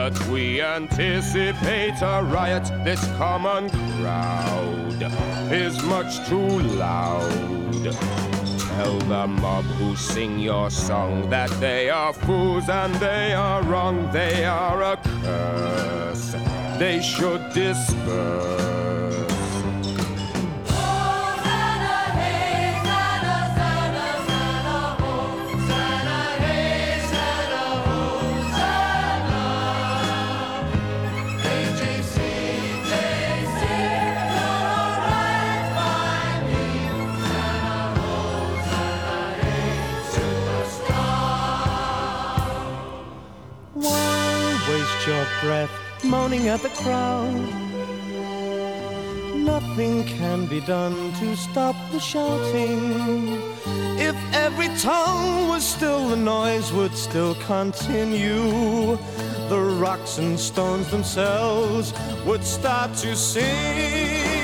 that we anticipate a riot. This common crowd is much too loud. Tell the mob who sing your song that they are fools and they are wrong. They are a curse. They should disperse. Your breath moaning at the crowd. Nothing can be done to stop the shouting. If every tongue was still, the noise would still continue. The rocks and stones themselves would start to sing.